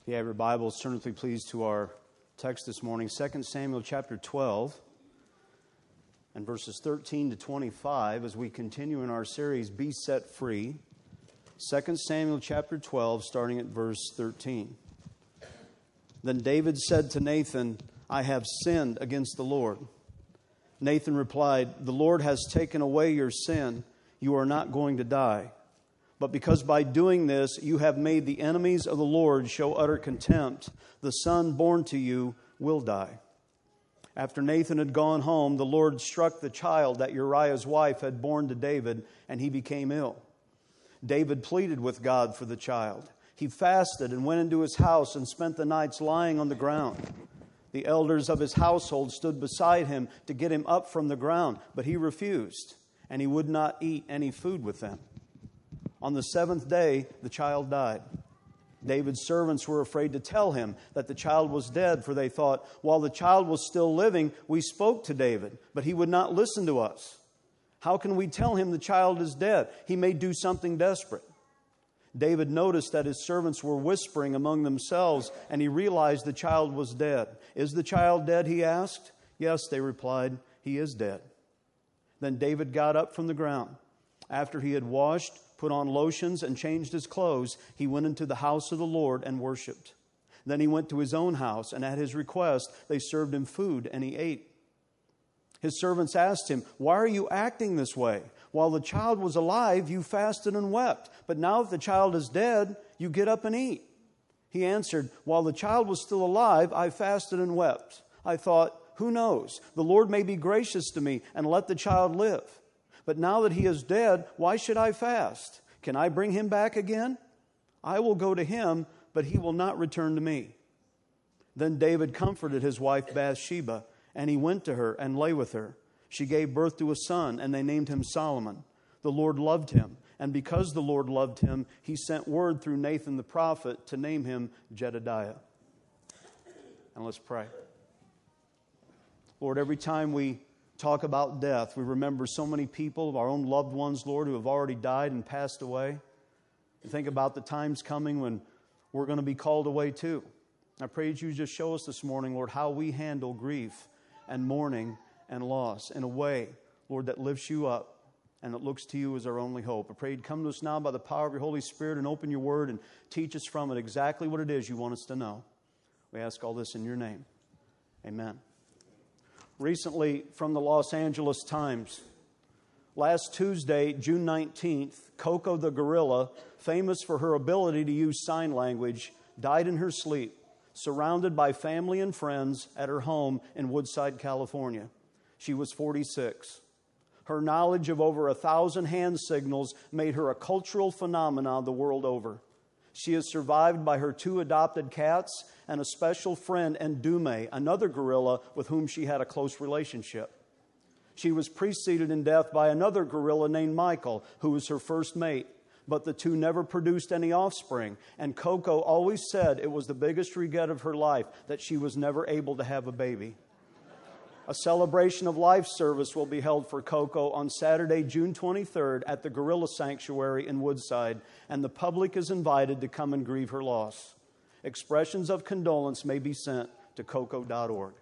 If you have your Bibles, turn with me please to our text this morning, 2 Samuel chapter 12 and verses 13 to 25 as we continue in our series, Be Set Free. 2 Samuel chapter 12, starting at verse 13. Then David said to Nathan, I have sinned against the Lord. Nathan replied, The Lord has taken away your sin. You are not going to die. But because by doing this you have made the enemies of the Lord show utter contempt, the son born to you will die. After Nathan had gone home, the Lord struck the child that Uriah's wife had borne to David, and he became ill. David pleaded with God for the child. He fasted and went into his house and spent the nights lying on the ground. The elders of his household stood beside him to get him up from the ground, but he refused, and he would not eat any food with them. On the seventh day, the child died. David's servants were afraid to tell him that the child was dead, for they thought, while the child was still living, we spoke to David, but he would not listen to us. How can we tell him the child is dead? He may do something desperate. David noticed that his servants were whispering among themselves, and he realized the child was dead. Is the child dead? He asked. Yes, they replied, he is dead. Then David got up from the ground. After he had washed, put on lotions, and changed his clothes, he went into the house of the Lord and worshipped. Then he went to his own house, and at his request, they served him food, and he ate. His servants asked him, Why are you acting this way? While the child was alive, you fasted and wept. But now that the child is dead, you get up and eat. He answered, While the child was still alive, I fasted and wept. I thought, who knows? The Lord may be gracious to me and let the child live. But now that he is dead, why should I fast? Can I bring him back again? I will go to him, but he will not return to me. Then David comforted his wife Bathsheba, and he went to her and lay with her. She gave birth to a son, and they named him Solomon. The Lord loved him, and because the Lord loved him, he sent word through Nathan the prophet to name him Jedediah. And let's pray. Lord, every time we talk about death, we remember so many people, our own loved ones, Lord, who have already died and passed away. And think about the times coming when we're going to be called away too. I pray that you just show us this morning, Lord, how we handle grief and mourning and loss in a way, Lord, that lifts you up and that looks to you as our only hope. I pray you'd come to us now by the power of your Holy Spirit and open your word and teach us from it exactly what it is you want us to know. We ask all this in your name. Amen. Recently, from the Los Angeles Times, last Tuesday, June 19th, Coco the gorilla, famous for her ability to use sign language, died in her sleep, surrounded by family and friends at her home in Woodside, California. She was 46. Her knowledge of over 1,000 hand signals made her a cultural phenomenon the world over. She is survived by her 2 adopted cats and a special friend, Ndume, another gorilla with whom she had a close relationship. She was preceded in death by another gorilla named Michael, who was her first mate, but the 2 never produced any offspring, and Coco always said it was the biggest regret of her life that she was never able to have a baby. A celebration of life service will be held for Coco on Saturday, June 23rd at the Gorilla Sanctuary in Woodside, and the public is invited to come and grieve her loss. Expressions of condolence may be sent to coco.org.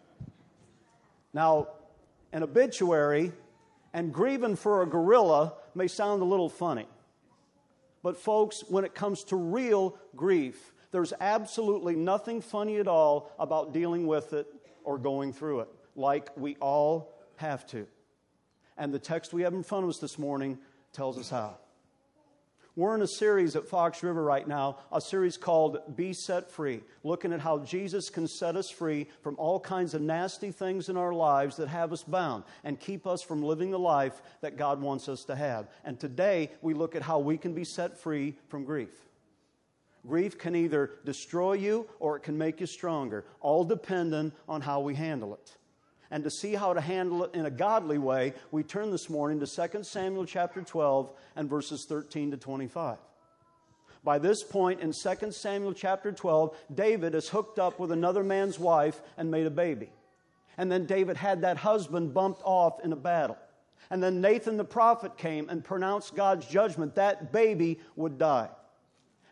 Now, an obituary and grieving for a gorilla may sound a little funny. But folks, when it comes to real grief, there's absolutely nothing funny at all about dealing with it or going through it, like we all have to. And the text we have in front of us this morning tells us how. We're in a series at Fox River right now, a series called Be Set Free, looking at how Jesus can set us free from all kinds of nasty things in our lives that have us bound and keep us from living the life that God wants us to have. And today, we look at how we can be set free from grief. Grief can either destroy you or it can make you stronger, all dependent on how we handle it. And to see how to handle it in a godly way, we turn this morning to 2 Samuel chapter 12 and verses 13 to 25. By this point in 2 Samuel chapter 12, David is hooked up with another man's wife and made a baby. And then David had that husband bumped off in a battle. And then Nathan the prophet came and pronounced God's judgment. That baby would die.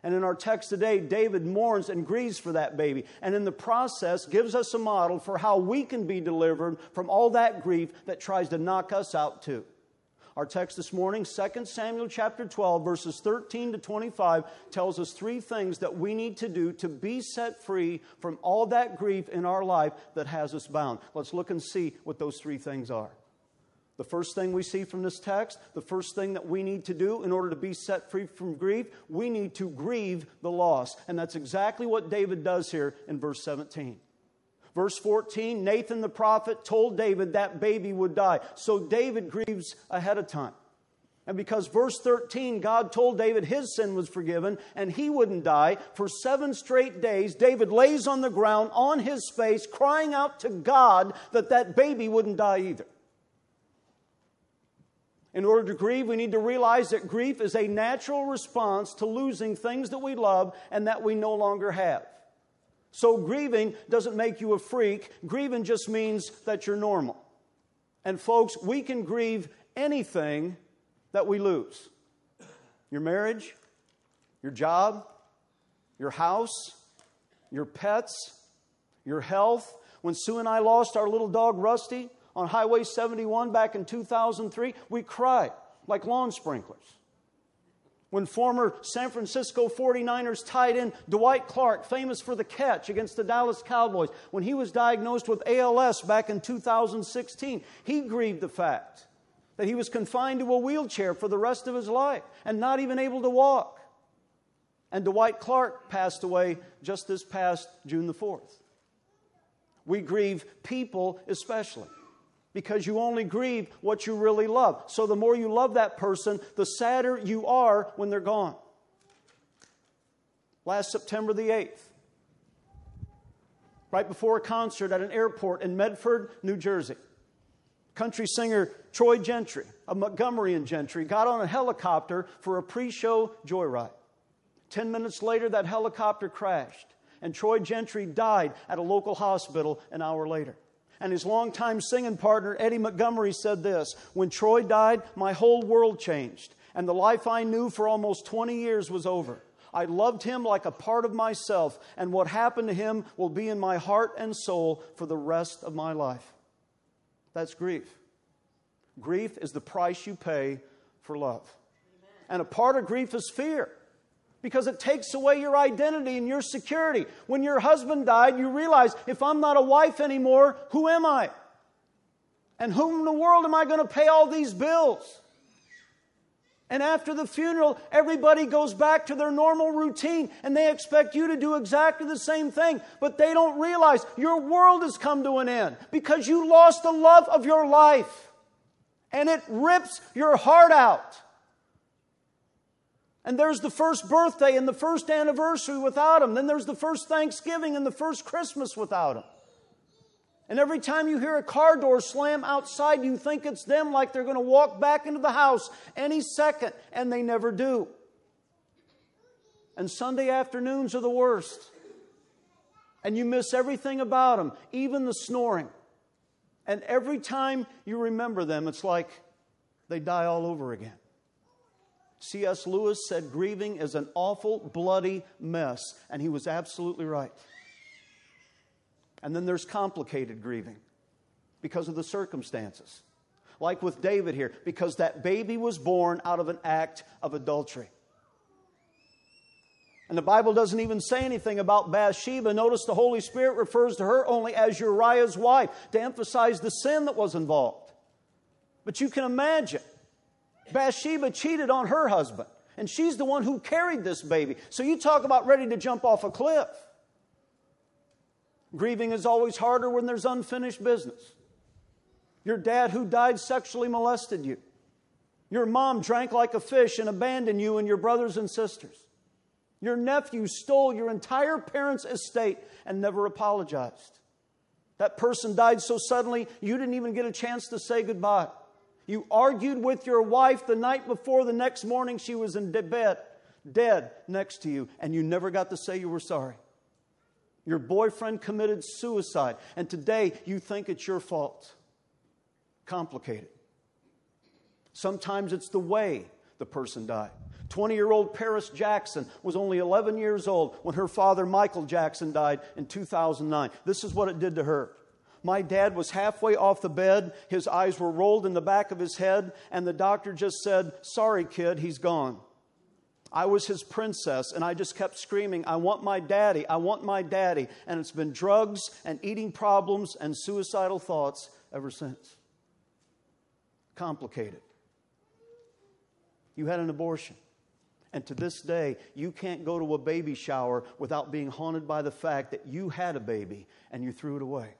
And in our text today, David mourns and grieves for that baby. And in the process, gives us a model for how we can be delivered from all that grief that tries to knock us out too. Our text this morning, 2 Samuel chapter 12, verses 13 to 25, tells us three things that we need to do to be set free from all that grief in our life that has us bound. Let's look and see what those three things are. The first thing we see from this text, the first thing that we need to do in order to be set free from grief, we need to grieve the loss. And that's exactly what David does here in verse 17. Verse 14, Nathan the prophet told David that baby would die. So David grieves ahead of time. And because verse 13, God told David his sin was forgiven and he wouldn't die, for 7 straight days, David lays on the ground on his face, crying out to God that that baby wouldn't die either. In order to grieve, we need to realize that grief is a natural response to losing things that we love and that we no longer have. So grieving doesn't make you a freak. Grieving just means that you're normal. And folks, we can grieve anything that we lose. Your marriage, your job, your house, your pets, your health. When Sue and I lost our little dog Rusty on Highway 71 back in 2003, we cried like lawn sprinklers. When former San Francisco 49ers tight end Dwight Clark, famous for the catch against the Dallas Cowboys, when he was diagnosed with ALS back in 2016, he grieved the fact that he was confined to a wheelchair for the rest of his life and not even able to walk. And Dwight Clark passed away just this past June the 4th. We grieve people especially, because you only grieve what you really love. So the more you love that person, the sadder you are when they're gone. Last September the 8th, right before a concert at an airport in Medford, New Jersey, country singer Troy Gentry of Montgomery and Gentry got on a helicopter for a pre-show joyride. 10 minutes later, that helicopter crashed, and Troy Gentry died at a local hospital an hour later. And his longtime singing partner, Eddie Montgomery, said this: "When Troy died, my whole world changed, and the life I knew for almost 20 years was over. I loved him like a part of myself, and what happened to him will be in my heart and soul for the rest of my life." That's grief. Grief is the price you pay for love. Amen. And a part of grief is fear, because it takes away your identity and your security. When your husband died, you realize, if I'm not a wife anymore, who am I? And whom in the world am I going to pay all these bills? And after the funeral, everybody goes back to their normal routine, and they expect you to do exactly the same thing. But they don't realize your world has come to an end because you lost the love of your life. And it rips your heart out. And there's the first birthday and the first anniversary without them. Then there's the first Thanksgiving and the first Christmas without them. And every time you hear a car door slam outside, you think it's them, like they're going to walk back into the house any second, and they never do. And Sunday afternoons are the worst. And you miss everything about them, even the snoring. And every time you remember them, it's like they die all over again. C.S. Lewis said grieving is an awful, bloody mess. And he was absolutely right. And then there's complicated grieving because of the circumstances. Like with David here, because that baby was born out of an act of adultery. And the Bible doesn't even say anything about Bathsheba. Notice the Holy Spirit refers to her only as Uriah's wife to emphasize the sin that was involved. But you can imagine, Bathsheba cheated on her husband, and she's the one who carried this baby. So you talk about ready to jump off a cliff. Grieving is always harder when there's unfinished business. Your dad who died sexually molested you. Your mom drank like a fish and abandoned you and your brothers and sisters. Your nephew stole your entire parents' estate and never apologized. That person died so suddenly you didn't even get a chance to say goodbye. You argued with your wife the night before. The next morning she was in bed, dead next to you, and you never got to say you were sorry. Your boyfriend committed suicide, and today you think it's your fault. Complicated. Sometimes it's the way the person died. 20-year-old Paris Jackson was only 11 years old when her father, Michael Jackson, died in 2009. This is what it did to her. My dad was halfway off the bed. His eyes were rolled in the back of his head, and the doctor just said, "Sorry, kid, he's gone." I was his princess, and I just kept screaming, "I want my daddy, I want my daddy." And it's been drugs and eating problems and suicidal thoughts ever since. Complicated. You had an abortion. And to this day, you can't go to a baby shower without being haunted by the fact that you had a baby and you threw it away.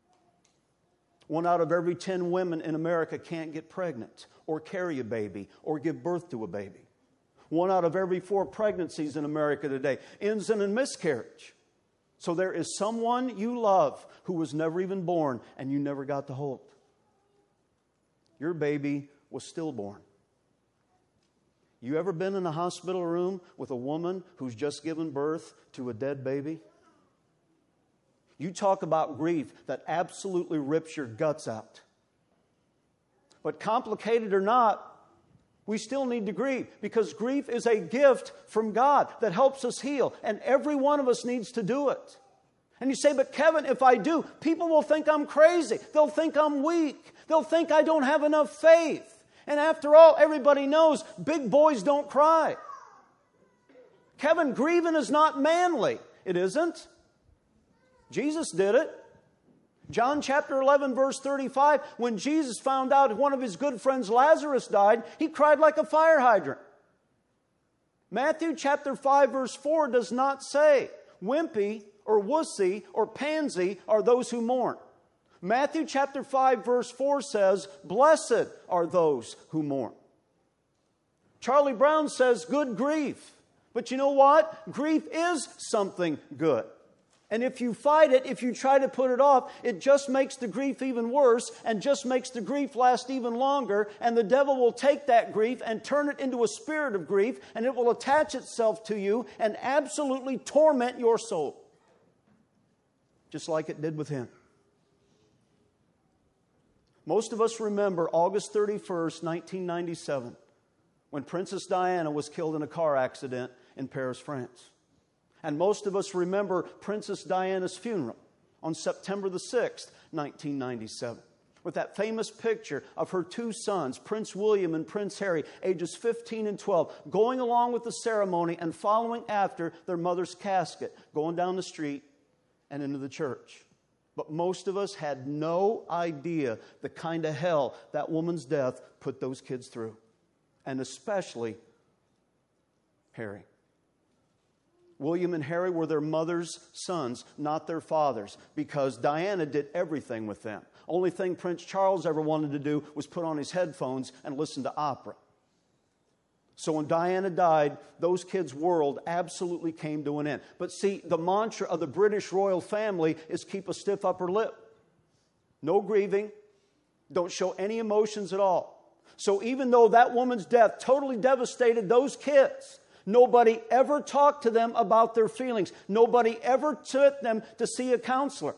1 out of every 10 women in America can't get pregnant or carry a baby or give birth to a baby. 1 out of every 4 pregnancies in America today ends in a miscarriage. So there is someone you love who was never even born and you never got to hold. Your baby was stillborn. You ever been in a hospital room with a woman who's just given birth to a dead baby? You talk about grief that absolutely rips your guts out. But complicated or not, we still need to grieve, because grief is a gift from God that helps us heal, and every one of us needs to do it. And you say, "But Kevin, if I do, people will think I'm crazy. They'll think I'm weak. They'll think I don't have enough faith." And after all, everybody knows big boys don't cry. Kevin, grieving is not manly. It isn't. Jesus did it. John chapter 11, verse 35, when Jesus found out one of his good friends Lazarus died, he cried like a fire hydrant. Matthew chapter 5, verse 4 does not say wimpy or wussy or pansy are those who mourn. Matthew chapter 5, verse 4 says, "Blessed are those who mourn." Charlie Brown says, "Good grief." But you know what? Grief is something good. And if you fight it, if you try to put it off, it just makes the grief even worse and just makes the grief last even longer. And the devil will take that grief and turn it into a spirit of grief, and it will attach itself to you and absolutely torment your soul. Just like it did with him. Most of us remember August 31st, 1997, when Princess Diana was killed in a car accident in Paris, France. And most of us remember Princess Diana's funeral on September the 6th, 1997, with that famous picture of her 2 sons, Prince William and Prince Harry, ages 15 and 12, going along with the ceremony and following after their mother's casket, going down the street and into the church. But most of us had no idea the kind of hell that woman's death put those kids through, and especially Harry. William and Harry were their mother's sons, not their father's, because Diana did everything with them. Only thing Prince Charles ever wanted to do was put on his headphones and listen to opera. So when Diana died, those kids' world absolutely came to an end. But see, the mantra of the British royal family is keep a stiff upper lip. No grieving. Don't show any emotions at all. So even though that woman's death totally devastated those kids, nobody ever talked to them about their feelings. Nobody ever took them to see a counselor.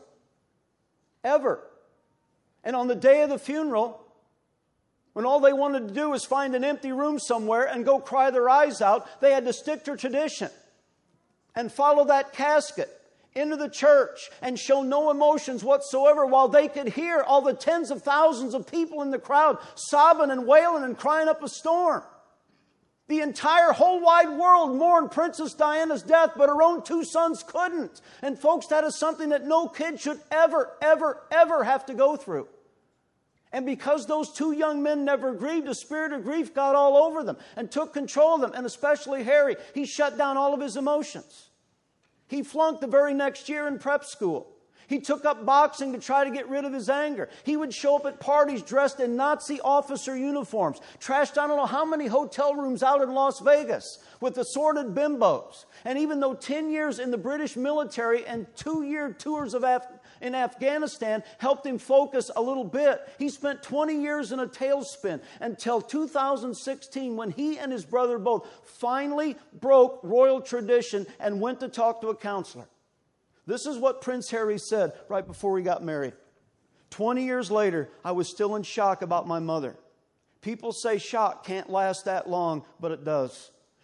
Ever. And on the day of the funeral, when all they wanted to do was find an empty room somewhere and go cry their eyes out, they had to stick to tradition and follow that casket into the church and show no emotions whatsoever, while they could hear all the tens of thousands of people in the crowd sobbing and wailing and crying up a storm. The entire whole wide world mourned Princess Diana's death, but her own 2 sons couldn't. And folks, that is something that no kid should ever, ever, ever have to go through. And because those 2 young men never grieved, a spirit of grief got all over them and took control of them, and especially Harry. He shut down all of his emotions. He flunked the very next year in prep school. He took up boxing to try to get rid of his anger. He would show up at parties dressed in Nazi officer uniforms, trashed I don't know how many hotel rooms out in Las Vegas with assorted bimbos. And even though 10 years in the British military and 2-year tours in Afghanistan helped him focus a little bit, he spent 20 years in a tailspin until 2016, when he and his brother both finally broke royal tradition and went to talk to a counselor. This is what Prince Harry said right before he got married. 20 years later, I was still in shock about my mother. People say shock can't last that long, but it does.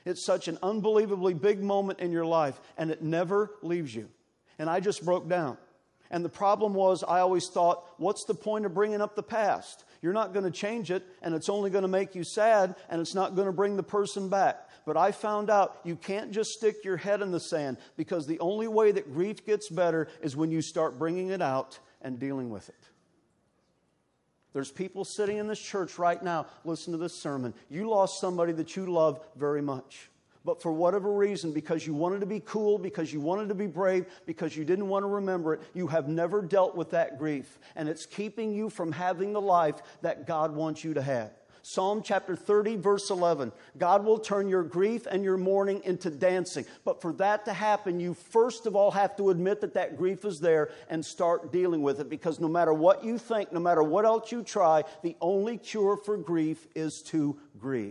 It's such an unbelievably big moment in your life, and it never leaves you. And I just broke down. And the problem was, I always thought, what's the point of bringing up the past? You're not going to change it, and it's only going to make you sad, and it's not going to bring the person back. But I found out you can't just stick your head in the sand, because the only way that grief gets better is when you start bringing it out and dealing with it. There's people sitting in this church right now, listen to this sermon. You lost somebody that you love very much. But for whatever reason, because you wanted to be cool, because you wanted to be brave, because you didn't want to remember it, you have never dealt with that grief. And it's keeping you from having the life that God wants you to have. Psalm chapter 30, verse 11. God will turn your grief and your mourning into dancing. But for that to happen, you first of all have to admit that that grief is there and start dealing with it. Because no matter what you think, no matter what else you try, the only cure for grief is to grieve.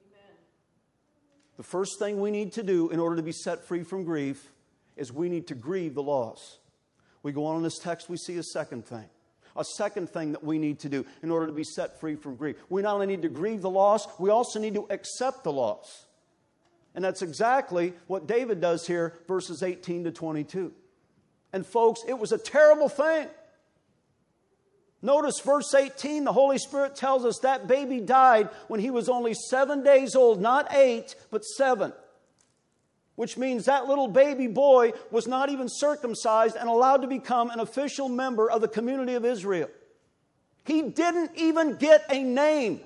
The first thing we need to do in order to be set free from grief is we need to grieve the loss. We go on in this text, we see a second thing. A second thing that we need to do in order to be set free from grief. We not only need to grieve the loss, we also need to accept the loss. And that's exactly what David does here, verses 18 to 22. And folks, it was a terrible thing. Notice verse 18, the Holy Spirit tells us that baby died when he was only 7 days old, not 8, but 7. Which means that little baby boy was not even circumcised and allowed to become an official member of the community of Israel. He didn't even get a name.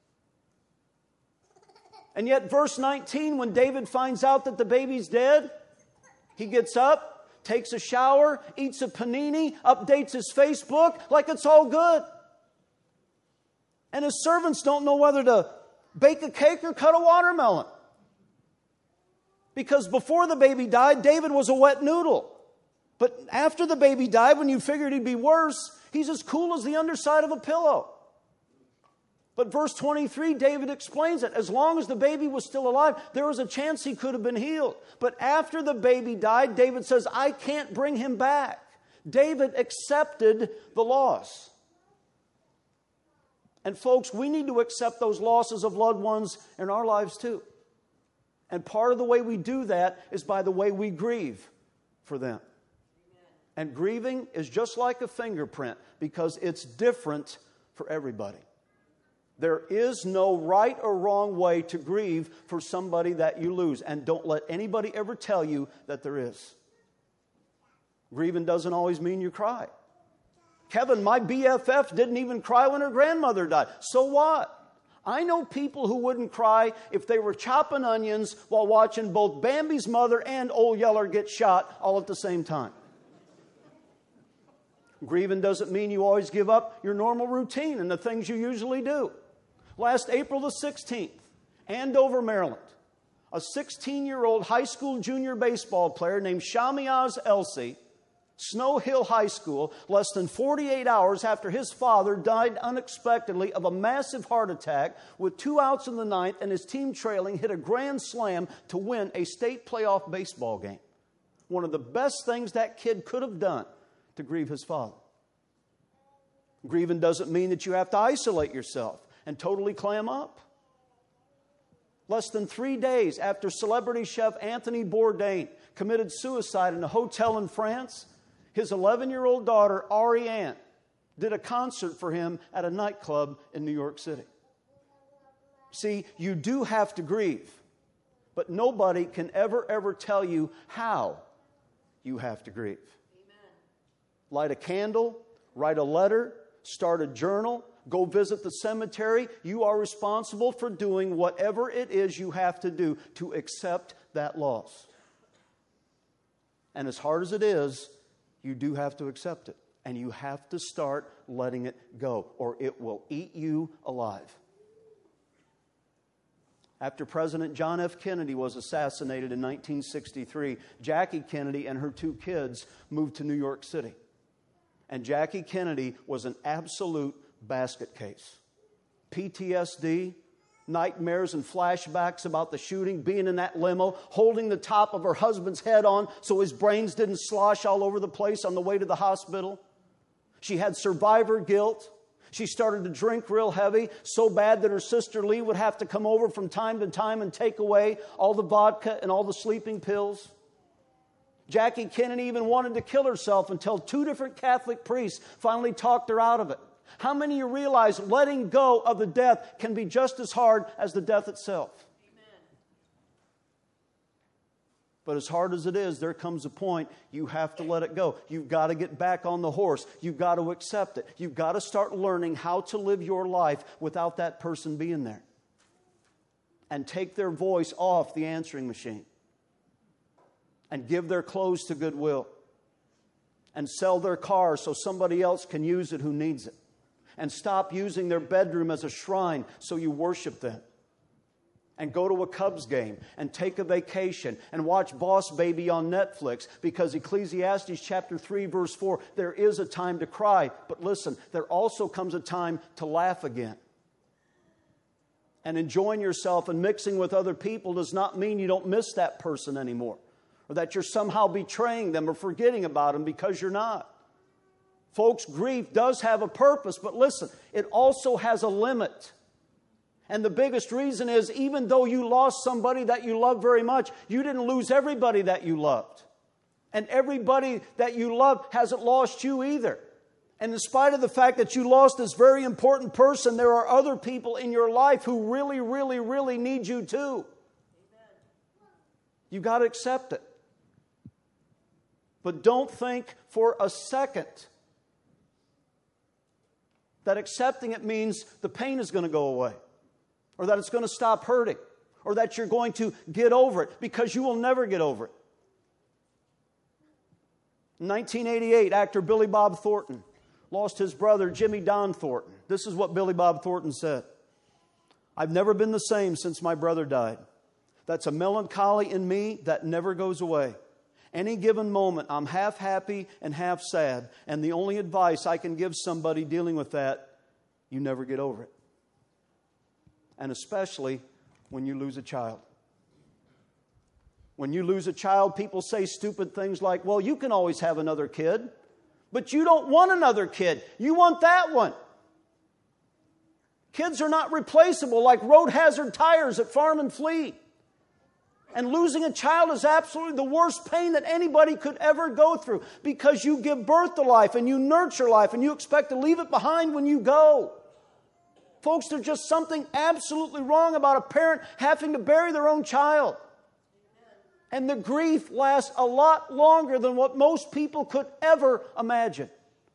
And yet verse 19, when David finds out that the baby's dead, he gets up, takes a shower, eats a panini, updates his Facebook like it's all good. And his servants don't know whether to bake a cake or cut a watermelon. Because before the baby died, David was a wet noodle. But after the baby died, when you figured he'd be worse, he's as cool as the underside of a pillow. But verse 23, David explains it. As long as the baby was still alive, there was a chance he could have been healed. But after the baby died, David says, I can't bring him back. David accepted the loss. And folks, we need to accept those losses of loved ones in our lives too. And part of the way we do that is by the way we grieve for them. And grieving is just like a fingerprint because it's different for everybody. There is no right or wrong way to grieve for somebody that you lose. And don't let anybody ever tell you that there is. Grieving doesn't always mean you cry. Kevin, my BFF, didn't even cry when her grandmother died. So what? I know people who wouldn't cry if they were chopping onions while watching both Bambi's mother and Old Yeller get shot all at the same time. Grieving doesn't mean you always give up your normal routine and the things you usually do. Last April the 16th, Andover, Maryland, a 16-year-old high school junior baseball player named Shamiaz Elsie, Snow Hill High School, less than 48 hours after his father died unexpectedly of a massive heart attack with 2 outs in the ninth and his team trailing, hit a grand slam to win a state playoff baseball game. One of the best things that kid could have done to grieve his father. Grieving doesn't mean that you have to isolate yourself and totally clam up. Less than 3 days after celebrity chef Anthony Bourdain committed suicide in a hotel in France, his 11-year-old daughter, Ariane, did a concert for him at a nightclub in New York City. See, you do have to grieve, but nobody can ever tell you how you have to grieve. Amen. Light a candle, write a letter, start a journal, go visit the cemetery. You are responsible for doing whatever it is you have to do to accept that loss. And as hard as it is, you do have to accept it. And you have to start letting it go, or it will eat you alive. After President John F. Kennedy was assassinated in 1963, Jackie Kennedy and her 2 kids moved to New York City. And Jackie Kennedy was an absolute basket case. PTSD, nightmares and flashbacks about the shooting, being in that limo, holding the top of her husband's head on so his brains didn't slosh all over the place on the way to the hospital. She had survivor guilt. She started to drink real heavy, so bad that her sister Lee would have to come over from time to time and take away all the vodka and all the sleeping pills. Jackie Kennedy even wanted to kill herself until 2 different Catholic priests finally talked her out of it. How many of you realize letting go of the death can be just as hard as the death itself? Amen. But as hard as it is, there comes a point you have to let it go. You've got to get back on the horse. You've got to accept it. You've got to start learning how to live your life without that person being there. And take their voice off the answering machine. And give their clothes to Goodwill. And sell their car so somebody else can use it who needs it. And stop using their bedroom as a shrine so you worship them. And go to a Cubs game and take a vacation and watch Boss Baby on Netflix, because Ecclesiastes chapter 3 verse 4, there is a time to cry, but listen, there also comes a time to laugh again. And enjoying yourself and mixing with other people does not mean you don't miss that person anymore, or that you're somehow betraying them or forgetting about them, because you're not. Folks, grief does have a purpose, but listen, it also has a limit. And the biggest reason is, even though you lost somebody that you love very much, you didn't lose everybody that you loved. And everybody that you love hasn't lost you either. And in spite of the fact that you lost this very important person, there are other people in your life who really, really, really need you too. You've got to accept it. But don't think for a second that accepting it means the pain is going to go away, or that it's going to stop hurting, or that you're going to get over it, because you will never get over it. In 1988, actor Billy Bob Thornton lost his brother Jimmy Don Thornton. This is what Billy Bob Thornton said: "I've never been the same since my brother died. That's a melancholy in me that never goes away. Any given moment, I'm half happy and half sad. And the only advice I can give somebody dealing with that, you never get over it. And especially when you lose a child. When you lose a child, people say stupid things like, well, you can always have another kid. But you don't want another kid. You want that one. Kids are not replaceable like road hazard tires at Farm and Fleet. And losing a child is absolutely the worst pain that anybody could ever go through, because you give birth to life and you nurture life and you expect to leave it behind when you go. Folks, there's just something absolutely wrong about a parent having to bury their own child. And the grief lasts a lot longer than what most people could ever imagine.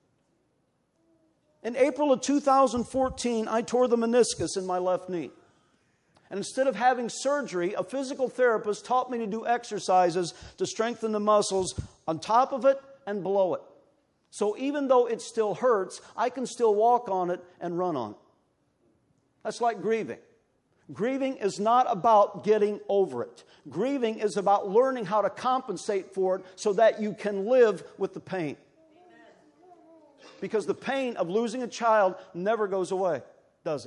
In April of 2014, I tore the meniscus in my left knee. And instead of having surgery, a physical therapist taught me to do exercises to strengthen the muscles on top of it and below it. So even though it still hurts, I can still walk on it and run on it. That's like grieving. Grieving is not about getting over it. Grieving is about learning how to compensate for it so that you can live with the pain. Because the pain of losing a child never goes away, does it?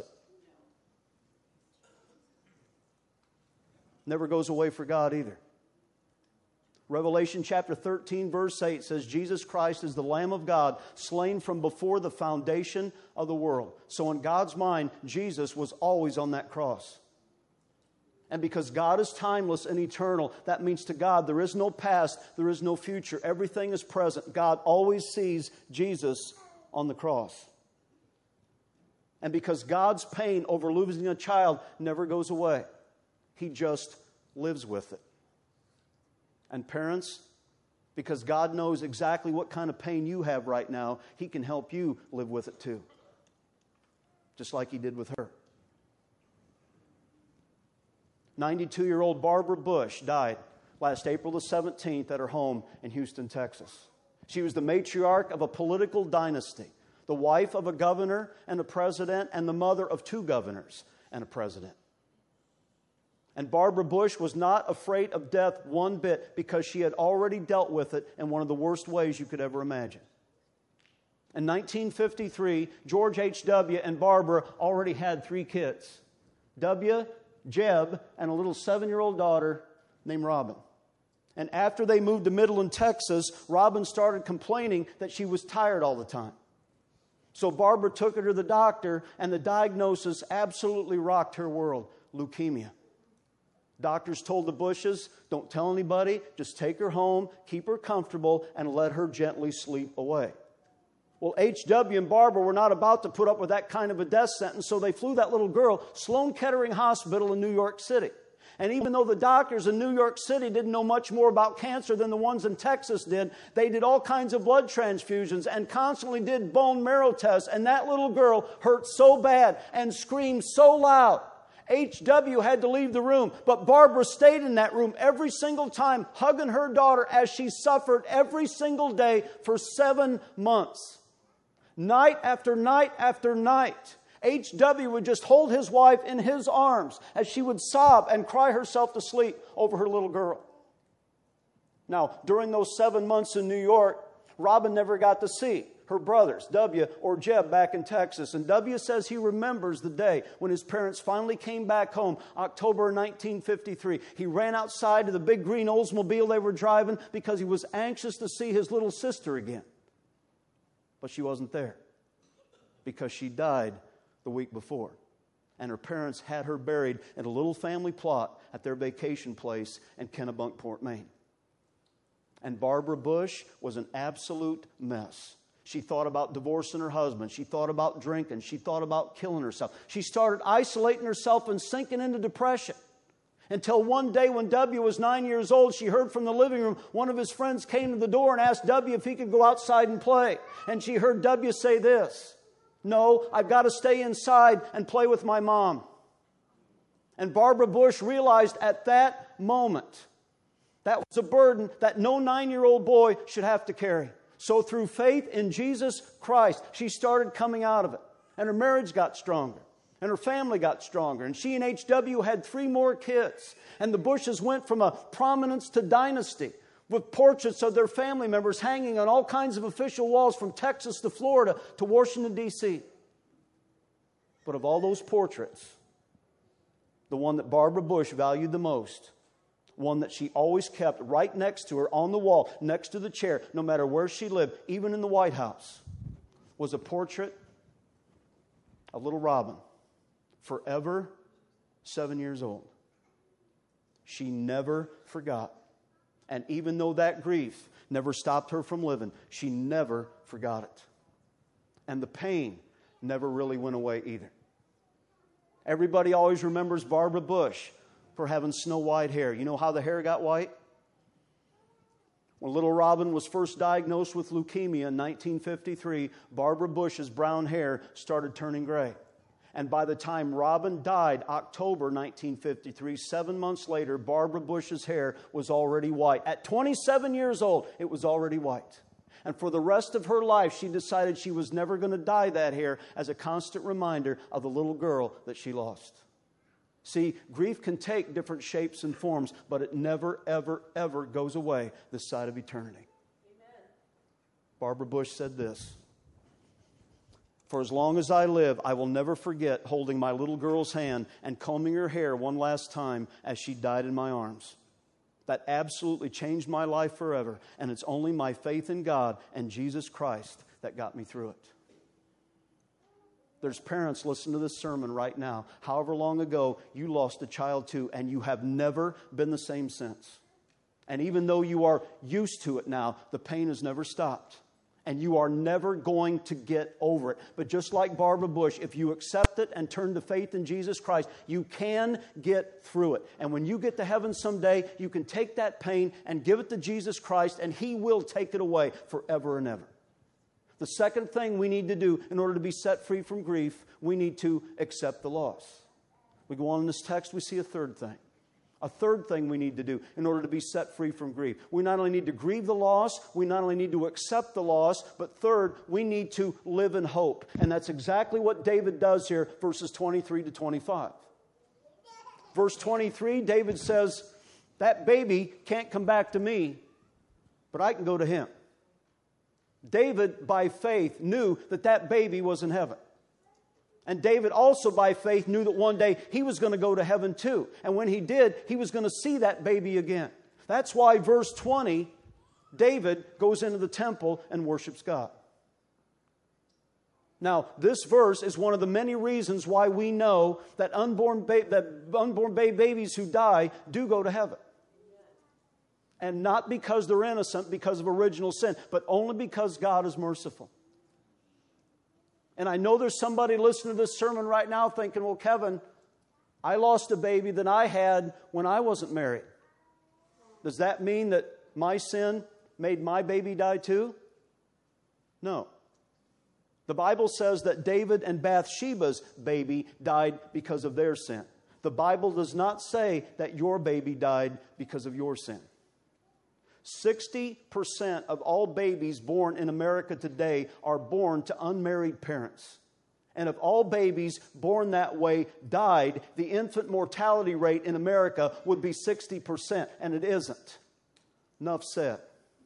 Never goes away for God either. Revelation chapter 13 verse 8 says Jesus Christ is the Lamb of God, slain from before the foundation of the world. So in God's mind, Jesus was always on that cross. And because God is timeless and eternal, that means to God there is no past, there is no future. Everything is present. God always sees Jesus on the cross. And because God's pain over losing a child never goes away, He just lives with it. And parents, because God knows exactly what kind of pain you have right now, He can help you live with it too. Just like He did with her. 92-year-old Barbara Bush died last April the 17th at her home in Houston, Texas. She was the matriarch of a political dynasty, the wife of a governor and a president, and the mother of 2 governors and a president. And Barbara Bush was not afraid of death one bit, because she had already dealt with it in one of the worst ways you could ever imagine. In 1953, George H.W. and Barbara already had 3 kids. W, Jeb, and a little 7-year-old daughter named Robin. And after they moved to Midland, Texas, Robin started complaining that she was tired all the time. So Barbara took her to the doctor, and the diagnosis absolutely rocked her world: leukemia. Doctors told the Bushes, don't tell anybody, just take her home, keep her comfortable, and let her gently sleep away. Well, H.W. and Barbara were not about to put up with that kind of a death sentence, so they flew that little girl, Sloan Kettering Hospital in New York City. And even though the doctors in New York City didn't know much more about cancer than the ones in Texas did, they did all kinds of blood transfusions and constantly did bone marrow tests. And that little girl hurt so bad and screamed so loud, H.W. had to leave the room. But Barbara stayed in that room every single time, hugging her daughter as she suffered every single day for 7 months. Night after night after night, H.W. would just hold his wife in his arms as she would sob and cry herself to sleep over her little girl. Now, during those 7 months in New York, Robin never got to see her brothers, W or Jeb, back in Texas. And W says he remembers the day when his parents finally came back home, October 1953. He ran outside to the big green Oldsmobile they were driving because he was anxious to see his little sister again. But she wasn't there because she died the week before. And her parents had her buried in a little family plot at their vacation place in Kennebunkport, Maine. And Barbara Bush was an absolute mess. She thought about divorcing her husband. She thought about drinking. She thought about killing herself. She started isolating herself and sinking into depression. Until one day when W was 9 years old, she heard from the living room, one of his friends came to the door and asked W if he could go outside and play. And she heard W say this, "No, I've got to stay inside and play with my mom." And Barbara Bush realized at that moment that was a burden that no 9-year-old boy should have to carry. So through faith in Jesus Christ, she started coming out of it. And her marriage got stronger. And her family got stronger. And she and H.W. had 3 more kids. And the Bushes went from a prominence to dynasty, with portraits of their family members hanging on all kinds of official walls from Texas to Florida to Washington, D.C. But of all those portraits, the one that Barbara Bush valued the most, one that she always kept right next to her on the wall, next to the chair, no matter where she lived, even in the White House, was a portrait of little Robin, forever 7 years old. She never forgot. And even though that grief never stopped her from living, she never forgot it. And the pain never really went away either. Everybody always remembers Barbara Bush for having snow white hair. You know how the hair got white? When little Robin was first diagnosed with leukemia in 1953, Barbara Bush's brown hair started turning gray. And by the time Robin died, October 1953, 7 months later, Barbara Bush's hair was already white. At 27 years old, it was already white. And for the rest of her life, she decided she was never going to dye that hair as a constant reminder of the little girl that she lost. See, grief can take different shapes and forms, but it never, ever, ever goes away this side of eternity. Amen. Barbara Bush said this, "For as long as I live, I will never forget holding my little girl's hand and combing her hair one last time as she died in my arms. That absolutely changed my life forever, and it's only my faith in God and Jesus Christ that got me through it." There's parents listening to this sermon right now. However long ago you lost a child too, and you have never been the same since. And even though you are used to it now, the pain has never stopped. And you are never going to get over it. But just like Barbara Bush, if you accept it and turn to faith in Jesus Christ, you can get through it. And when you get to heaven someday, you can take that pain and give it to Jesus Christ, and He will take it away forever and ever. The second thing we need to do in order to be set free from grief, we need to accept the loss. We go on in this text, we see a third thing. A third thing we need to do in order to be set free from grief. We not only need to grieve the loss, we not only need to accept the loss, but third, we need to live in hope. And that's exactly what David does here, verses 23 to 25. Verse 23, David says, "That baby can't come back to me, but I can go to him." David, by faith, knew that that baby was in heaven. And David also, by faith, knew that one day he was going to go to heaven too. And when he did, he was going to see that baby again. That's why verse 20, David goes into the temple and worships God. Now, this verse is one of the many reasons why we know that unborn babies who die do go to heaven. And not because they're innocent, because of original sin, but only because God is merciful. And I know there's somebody listening to this sermon right now thinking, well, Kevin, I lost a baby that I had when I wasn't married. Does that mean that my sin made my baby die too? No. The Bible says that David and Bathsheba's baby died because of their sin. The Bible does not say that your baby died because of your sin. 60% of all babies born in America today are born to unmarried parents. And if all babies born that way died, the infant mortality rate in America would be 60%, and it isn't. Enough said.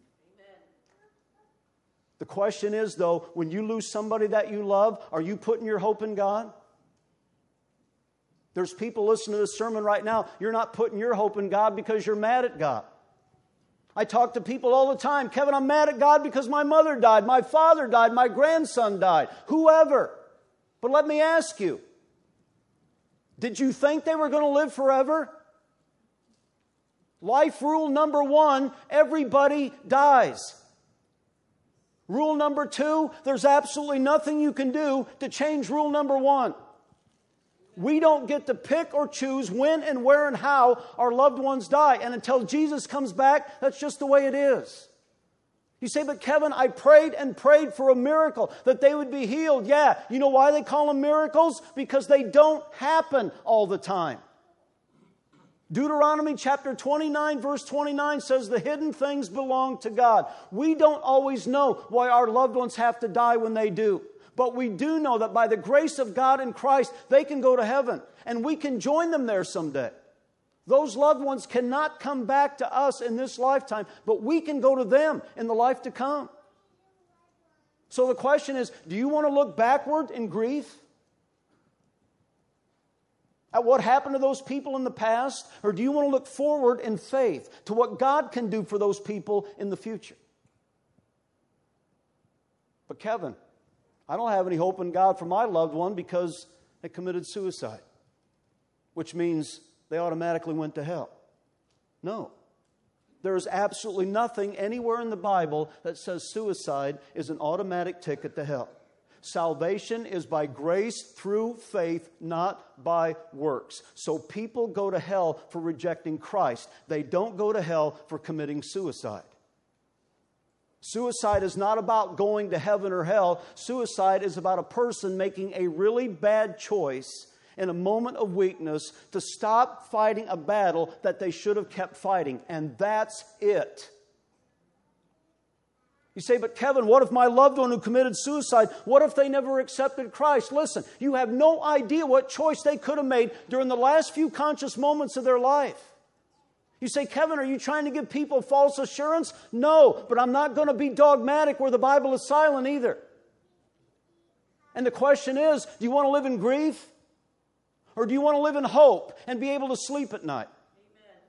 The question is, though, when you lose somebody that you love, are you putting your hope in God? There's people listening to this sermon right now, you're not putting your hope in God because you're mad at God. I talk to people all the time, Kevin, I'm mad at God because my mother died, my father died, my grandson died, whoever. But let me ask you, did you think they were going to live forever? Life rule number 1, everybody dies. Rule number 2, there's absolutely nothing you can do to change rule number 1. We don't get to pick or choose when and where and how our loved ones die. And until Jesus comes back, that's just the way it is. You say, but Kevin, I prayed and prayed for a miracle, that they would be healed. Yeah, you know why they call them miracles? Because they don't happen all the time. Deuteronomy chapter 29 verse 29 says the hidden things belong to God. We don't always know why our loved ones have to die when they do. But we do know that by the grace of God in Christ, they can go to heaven. And we can join them there someday. Those loved ones cannot come back to us in this lifetime, but we can go to them in the life to come. So the question is, do you want to look backward in grief at what happened to those people in the past? Or do you want to look forward in faith to what God can do for those people in the future? But Kevin, I don't have any hope in God for my loved one because they committed suicide, which means they automatically went to hell. No. There is absolutely nothing anywhere in the Bible that says suicide is an automatic ticket to hell. Salvation is by grace through faith, not by works. So people go to hell for rejecting Christ. They don't go to hell for committing suicide. Suicide is not about going to heaven or hell. Suicide is about a person making a really bad choice in a moment of weakness to stop fighting a battle that they should have kept fighting. And that's it. You say, but Kevin, what if my loved one who committed suicide, what if they never accepted Christ? Listen, you have no idea what choice they could have made during the last few conscious moments of their life. You say, Kevin, are you trying to give people false assurance? No, but I'm not going to be dogmatic where the Bible is silent either. And the question is, do you want to live in grief? Or do you want to live in hope and be able to sleep at night? Amen.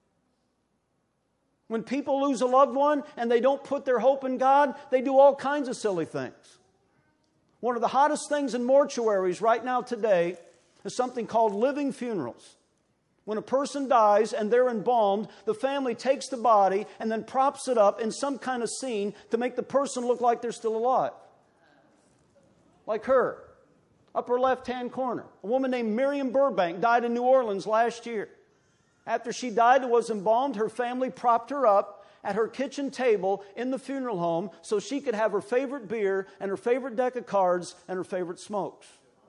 When people lose a loved one and they don't put their hope in God, they do all kinds of silly things. One of the hottest things in mortuaries right now today is something called living funerals. When a person dies and they're embalmed, the family takes the body and then props it up in some kind of scene to make the person look like they're still alive. Like her. Upper left-hand corner. A woman named Miriam Burbank died in New Orleans last year. After she died and was embalmed, her family propped her up at her kitchen table in the funeral home so she could have her favorite beer and her favorite deck of cards and her favorite smokes.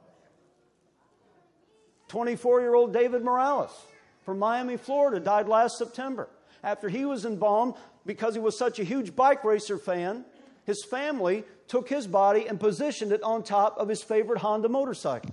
24-year-old David Morales from Miami, Florida, died last September. After he was embalmed, because he was such a huge bike racer fan, his family took his body and positioned it on top of his favorite Honda motorcycle.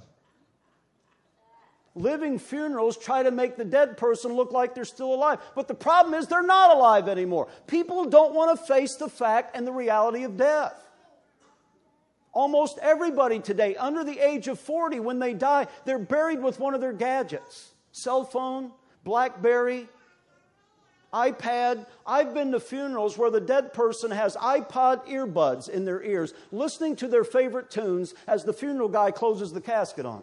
Living funerals try to make the dead person look like they're still alive. But the problem is they're not alive anymore. People don't want to face the fact and the reality of death. Almost everybody today, under the age of 40, when they die, they're buried with one of their gadgets. Cell phone, BlackBerry. iPad. I've been to funerals where the dead person has iPod earbuds in their ears, listening to their favorite tunes as the funeral guy closes the casket on.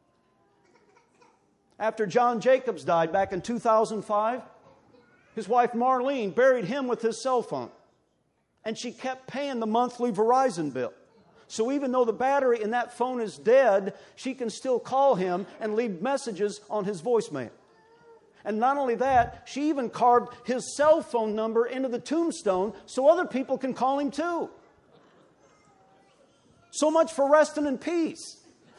After John Jacobs died back in 2005, his wife Marlene buried him with his cell phone. And she kept paying the monthly Verizon bill. So even though the battery in that phone is dead, she can still call him and leave messages on his voicemail. And not only that, she even carved his cell phone number into the tombstone so other people can call him too. So much for resting in peace.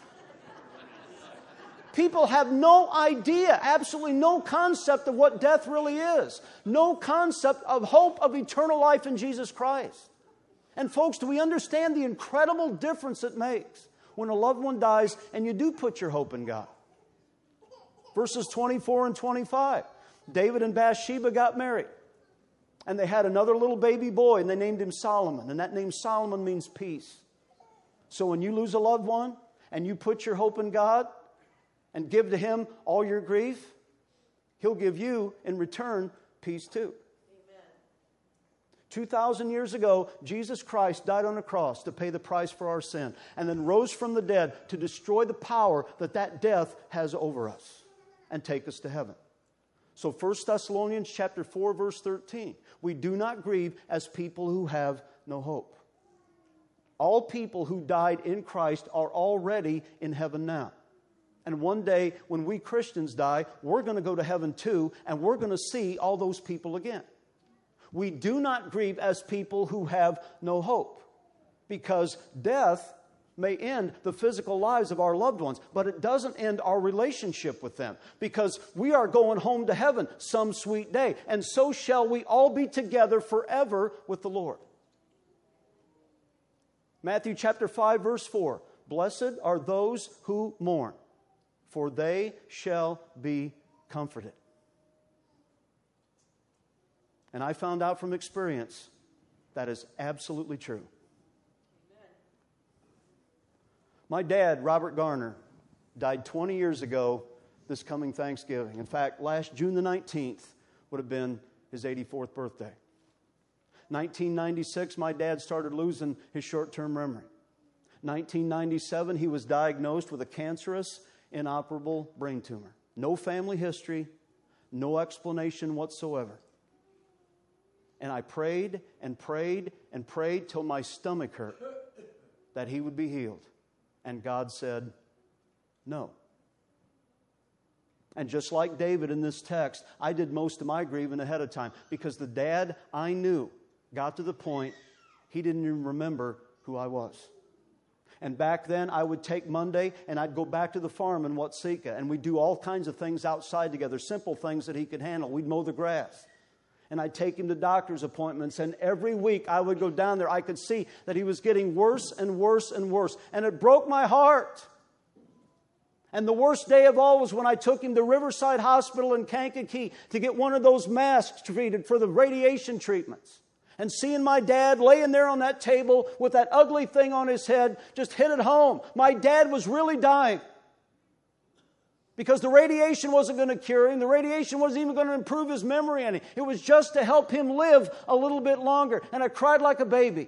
People have no idea, absolutely no concept of what death really is. No concept of hope of eternal life in Jesus Christ. And folks, do we understand the incredible difference it makes when a loved one dies and you do put your hope in God? Verses 24 and 25. David and Bathsheba got married. And they had another little baby boy, and they named him Solomon. And that name Solomon means peace. So when you lose a loved one and you put your hope in God and give to Him all your grief, He'll give you, in return, peace too. Amen. 2,000 years ago, Jesus Christ died on a cross to pay the price for our sin, and then rose from the dead to destroy the power that death has over us and take us to heaven. So 1 Thessalonians chapter 4, verse 13, we do not grieve as people who have no hope. All people who died in Christ are already in heaven now. And one day, when we Christians die, we're going to go to heaven too, and we're going to see all those people again. We do not grieve as people who have no hope, because death may end the physical lives of our loved ones, but it doesn't end our relationship with them, because we are going home to heaven some sweet day, and so shall we all be together forever with the Lord. Matthew chapter 5, verse 4, blessed are those who mourn, for they shall be comforted. And I found out from experience that is absolutely true. Amen. My dad, Robert Garner, died 20 years ago this coming Thanksgiving. In fact, last June the 19th would have been his 84th birthday. 1996, my dad started losing his short-term memory. 1997, he was diagnosed with a cancerous, inoperable brain tumor. No family history, no explanation whatsoever. And I prayed and prayed and prayed till my stomach hurt that he would be healed. And God said, no. And just like David in this text, I did most of my grieving ahead of time, because the dad I knew got to the point he didn't even remember who I was. And back then, I would take Monday and I'd go back to the farm in Watseka, and we'd do all kinds of things outside together, simple things that he could handle. We'd mow the grass. And I'd take him to doctor's appointments, and every week I would go down there. I could see that he was getting worse and worse and worse, and it broke my heart. And the worst day of all was when I took him to Riverside Hospital in Kankakee to get one of those masks treated for the radiation treatments. And seeing my dad laying there on that table with that ugly thing on his head just hit it home. My dad was really dying. Because the radiation wasn't going to cure him. The radiation wasn't even going to improve his memory any. It was just to help him live a little bit longer. And I cried like a baby.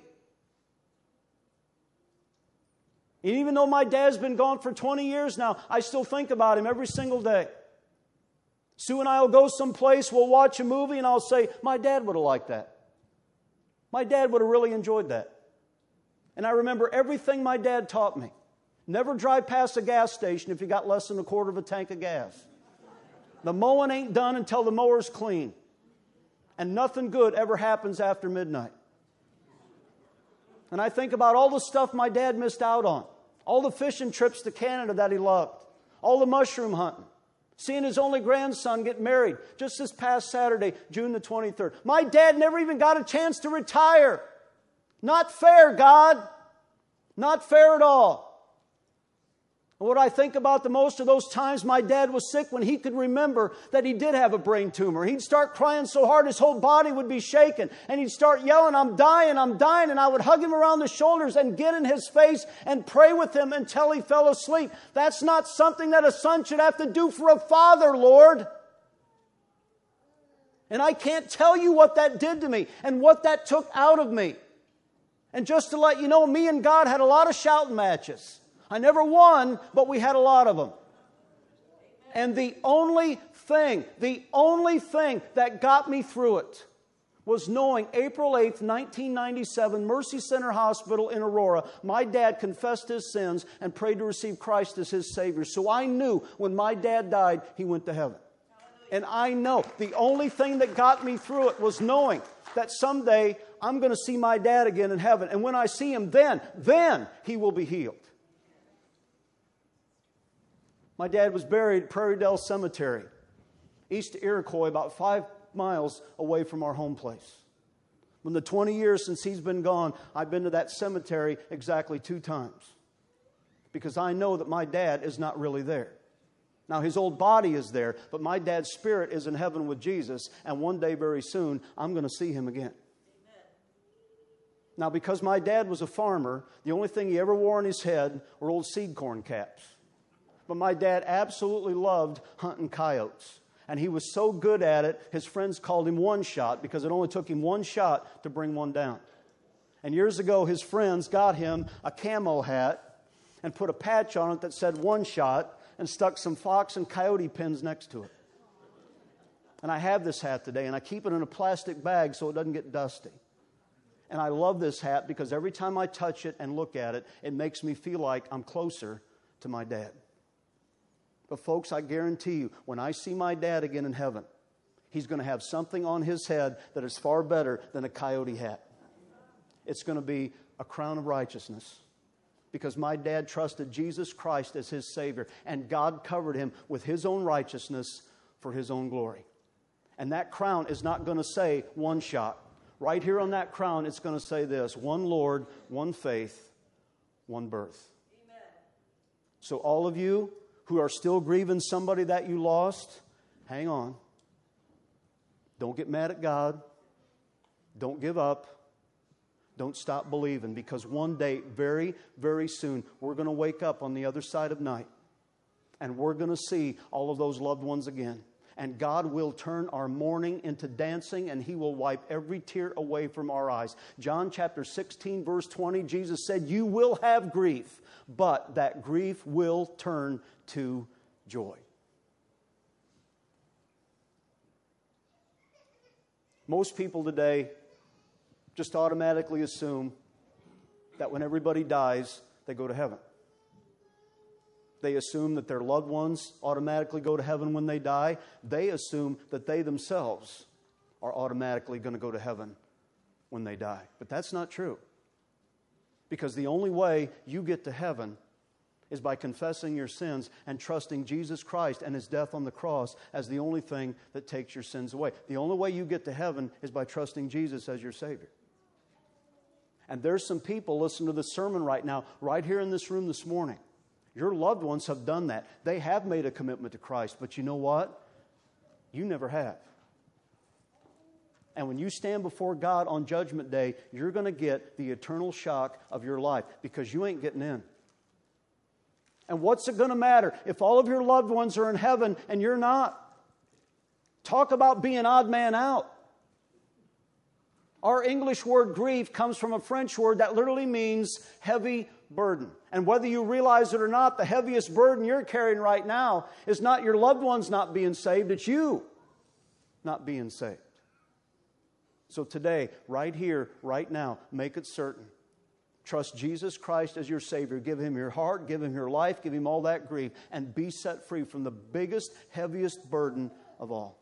And even though my dad's been gone for 20 years now, I still think about him every single day. Sue and I will go someplace, we'll watch a movie, and I'll say, my dad would have liked that. My dad would have really enjoyed that. And I remember everything my dad taught me. Never drive past a gas station if you got less than a quarter of a tank of gas. The mowing ain't done until the mower's clean. And nothing good ever happens after midnight. And I think about all the stuff my dad missed out on. All the fishing trips to Canada that he loved. All the mushroom hunting. Seeing his only grandson get married just this past Saturday, June the 23rd. My dad never even got a chance to retire. Not fair, God. Not fair at all. And what I think about the most of those times my dad was sick, when he could remember that he did have a brain tumor. He'd start crying so hard his whole body would be shaken. And he'd start yelling, I'm dying, I'm dying. And I would hug him around the shoulders and get in his face and pray with him until he fell asleep. That's not something that a son should have to do for a father, Lord. And I can't tell you what that did to me and what that took out of me. And just to let you know, me and God had a lot of shouting matches. I never won, but we had a lot of them. And the only thing that got me through it was knowing April 8th, 1997, Mercy Center Hospital in Aurora, my dad confessed his sins and prayed to receive Christ as his Savior. So I knew when my dad died, he went to heaven. And I know the only thing that got me through it was knowing that someday I'm going to see my dad again in heaven. And when I see him then he will be healed. My dad was buried at Prairie Dell Cemetery, east of Iroquois, about 5 miles away from our home place. In the 20 years since he's been gone, I've been to that cemetery exactly 2 times. Because I know that my dad is not really there. Now, his old body is there, but my dad's spirit is in heaven with Jesus, and one day very soon, I'm going to see him again. Amen. Now, because my dad was a farmer, the only thing he ever wore on his head were old seed corn caps. But my dad absolutely loved hunting coyotes, and he was so good at it, his friends called him One Shot because it only took him 1 shot to bring one down. And years ago, his friends got him a camo hat and put a patch on it that said One Shot, and stuck some fox and coyote pins next to it. And I have this hat today, and I keep it in a plastic bag so it doesn't get dusty. And I love this hat because every time I touch it and look at it, it makes me feel like I'm closer to my dad. But folks, I guarantee you, when I see my dad again in heaven, he's going to have something on his head that is far better than a coyote hat. It's going to be a crown of righteousness. Because my dad trusted Jesus Christ as his Savior, and God covered him with his own righteousness for his own glory. And that crown is not going to say One Shot. Right here on that crown, it's going to say this: one Lord, one faith, one birth. Amen. So all of you who are still grieving somebody that you lost, hang on. Don't get mad at God. Don't give up. Don't stop believing, because one day, very, very soon, we're going to wake up on the other side of night, and we're going to see all of those loved ones again. And God will turn our mourning into dancing, and He will wipe every tear away from our eyes. John chapter 16, verse 20, Jesus said, "You will have grief, but that grief will turn to joy." Most people today just automatically assume that when everybody dies, they go to heaven. They assume that their loved ones automatically go to heaven when they die. They assume that they themselves are automatically going to go to heaven when they die. But that's not true. Because the only way you get to heaven is by confessing your sins and trusting Jesus Christ and His death on the cross as the only thing that takes your sins away. The only way you get to heaven is by trusting Jesus as your Savior. And there's some people listening to this sermon right now, right here in this room this morning. Your loved ones have done that. They have made a commitment to Christ. But you know what? You never have. And when you stand before God on Judgment Day, you're going to get the eternal shock of your life because you ain't getting in. And what's it going to matter if all of your loved ones are in heaven and you're not? Talk about being odd man out. Our English word grief comes from a French word that literally means heavy burden. And whether you realize it or not, the heaviest burden you're carrying right now is not your loved ones not being saved, it's you not being saved. So today, right here, right now, make it certain. Trust Jesus Christ as your Savior. Give Him your heart, give Him your life, give Him all that grief, and be set free from the biggest, heaviest burden of all.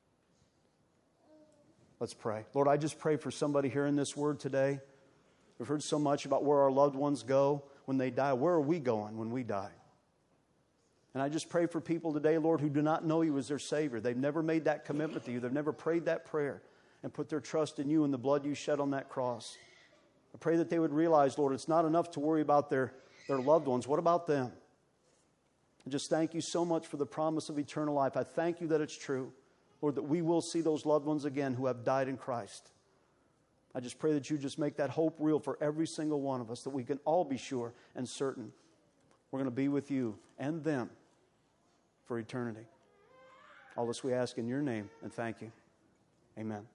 Let's pray. Lord, I just pray for somebody hearing this word today. We've heard so much about where our loved ones go when they die. Where are we going when we die? And I just pray for people today, Lord, who do not know You as their Savior. They've never made that commitment to You. They've never prayed that prayer and put their trust in You and the blood You shed on that cross. I pray that they would realize, Lord, it's not enough to worry about their loved ones. What about them? I just thank You so much for the promise of eternal life. I thank You that it's true. Lord, that we will see those loved ones again who have died in Christ. I just pray that You just make that hope real for every single one of us, that we can all be sure and certain we're going to be with You and them for eternity. All this we ask in Your name, and thank You. Amen.